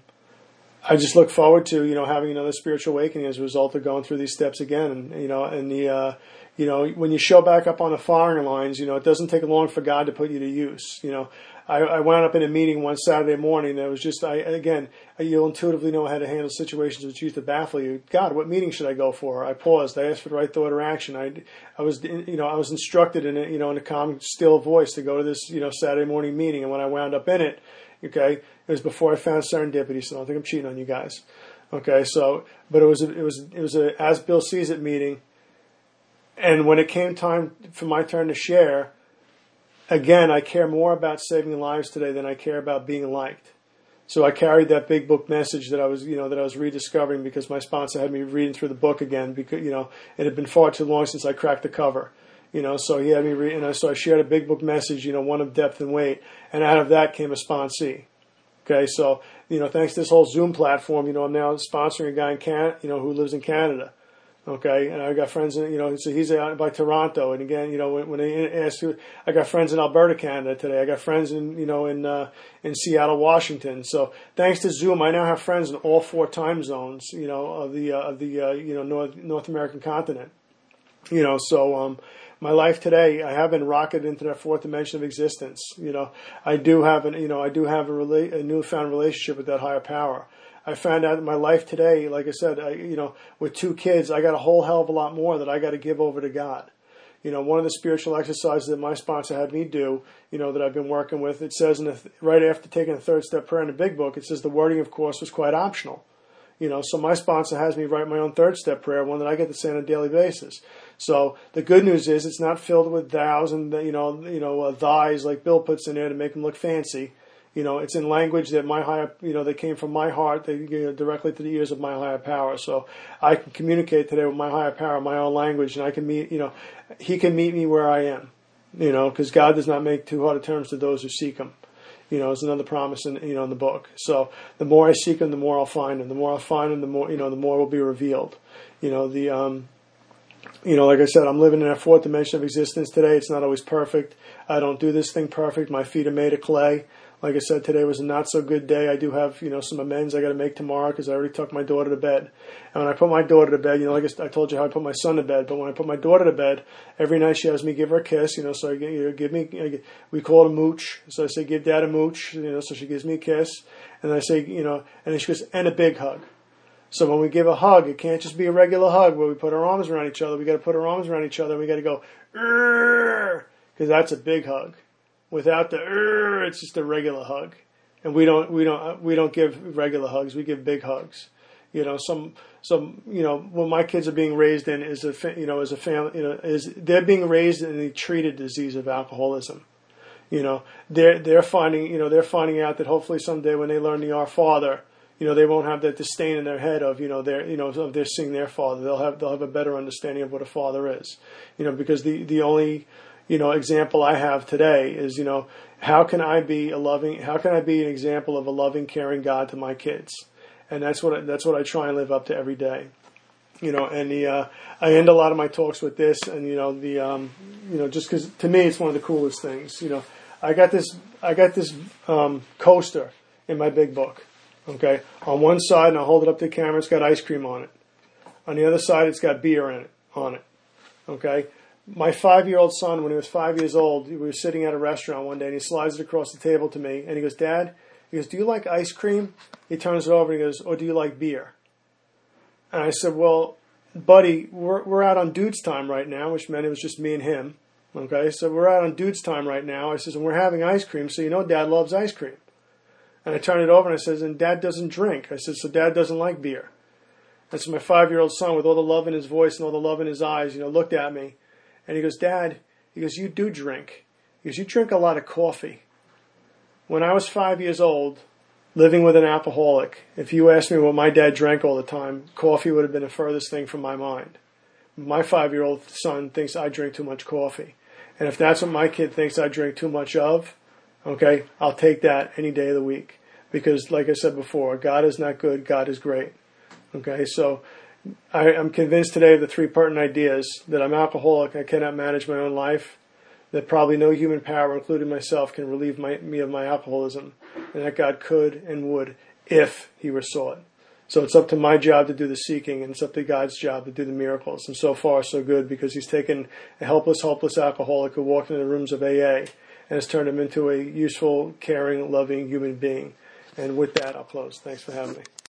I just look forward to, you know, having another spiritual awakening as a result of going through these steps again. And, you know, and the, uh, you know, when you show back up on the firing lines, you know, it doesn't take long for God to put you to use. You know, I, I wound up in a meeting one Saturday morning that was just, I, again, you'll intuitively know how to handle situations which used to baffle you. God, what meeting should I go for? I paused. I asked for the right thought or action. I, I was, you know, I was instructed in a, you know, in a calm, still voice to go to this, you know, Saturday morning meeting. And when I wound up in it, okay, it was before I found serendipity, so I don't think I'm cheating on you guys. Okay, so, but it was a, it was it was a as Bill sees it meeting, and when it came time for my turn to share, again, I care more about saving lives today than I care about being liked. So I carried that big book message that I was, you know, that I was rediscovering because my sponsor had me reading through the book again because, you know, it had been far too long since I cracked the cover. You know, so he had me read, and so I shared a big book message, you know, one of depth and weight, and out of that came a sponsee. Okay, so, you know, thanks to this whole Zoom platform, you know, I'm now sponsoring a guy in Canada, you know, who lives in Canada. Okay, and I got friends in, you know, so he's out by Toronto, and again, you know, when, when they asked, who, I got friends in Alberta, Canada today. I got friends in, you know, in uh, in Seattle, Washington. So thanks to Zoom, I now have friends in all four time zones, you know, of the uh, of the uh, you know North North American continent. You know, so um. My life today, I have been rocketed into that fourth dimension of existence. You know, I do have an, you know, I do have a, rela- a newfound relationship with that higher power. I found out in my life today, like I said, I, you know, with two kids, I got a whole hell of a lot more that I got to give over to God. You know, one of the spiritual exercises that my sponsor had me do, you know, that I've been working with, it says in the, right after taking the third step prayer in the big book, it says the wording, of course, was quite optional. You know, so my sponsor has me write my own third step prayer, one that I get to say on a daily basis. So the good news is it's not filled with thous and, you know, you know, uh, thys like Bill puts in there to make them look fancy. You know, it's in language that my higher, you know, that came from my heart, they, you know, directly to the ears of my higher power. So I can communicate today with my higher power, my own language, and I can meet, you know, he can meet me where I am, you know, because God does not make too hard of terms to those who seek him. You know, it's another promise in, you know, in the book. So the more I seek him, the more I'll find him. The more I'll find him, the more, you know, the more will be revealed. You know, the, um, you know, like I said, I'm living in a fourth dimension of existence today. It's not always perfect. I don't do this thing perfect. My feet are made of clay. Like I said, today was a not so good day. I do have, you know, some amends I got to make tomorrow because I already took my daughter to bed. And when I put my daughter to bed, you know, like I told you how I put my son to bed, but when I put my daughter to bed, every night she has me give her a kiss, you know, so I get, you know, give me, we call it a mooch. So I say, give dad a mooch, you know, so she gives me a kiss. And I say, you know, and then she goes, and a big hug. So when we give a hug, it can't just be a regular hug where we put our arms around each other. We got to put our arms around each other and we got to go, because that's a big hug. Without the er, it's just a regular hug, and we don't we don't we don't give regular hugs. We give big hugs. You know, some some you know what my kids are being raised in is a you know as a family you know is they're being raised in the treated disease of alcoholism. You know, they're they're finding you know they're finding out that hopefully someday when they learn the Our Father, you know, they won't have that disdain in their head of, you know, their, you know, of their seeing their father. They'll have, they'll have a better understanding of what a father is, you know, because the, the only, you know, example I have today is, you know, how can I be a loving, how can I be an example of a loving, caring God to my kids? And that's what, I, that's what I try and live up to every day. You know, and the, uh, I end a lot of my talks with this, and, you know, the, um, you know, just cause to me it's one of the coolest things, you know, I got this, I got this, um, coaster in my big book. Okay. On one side, and I'll hold it up to the camera, it's got ice cream on it. On the other side, it's got beer in it, on it. Okay. My five-year-old son, when he was five years old, we were sitting at a restaurant one day, and he slides it across the table to me, and he goes, Dad, he goes, do you like ice cream? He turns it over and he goes, or do you like beer? And I said, well, buddy, we're we're out on dude's time right now, which meant it was just me and him. Okay, so we're out on dude's time right now. I says, and we're having ice cream, so you know Dad loves ice cream. And I turned it over and I says, and Dad doesn't drink. I said, so Dad doesn't like beer. And so my five-year-old son, with all the love in his voice and all the love in his eyes, you know, looked at me. And he goes, Dad, he goes, you do drink. He goes, you drink a lot of coffee. When I was five years old, living with an alcoholic, if you asked me what my dad drank all the time, coffee would have been the furthest thing from my mind. My five-year-old son thinks I drink too much coffee. And if that's what my kid thinks I drink too much of, okay, I'll take that any day of the week. Because, like I said before, God is not good, God is great. Okay, so I, I'm convinced today of the three pertinent ideas: that I'm alcoholic, I cannot manage my own life, that probably no human power, including myself, can relieve my, me of my alcoholism, and that God could and would if He were sought. So it's up to my job to do the seeking, and it's up to God's job to do the miracles. And so far, so good, because He's taken a helpless, hopeless alcoholic who walked into the rooms of A A and has turned him into a useful, caring, loving human being. And with that, I'll close. Thanks for having me.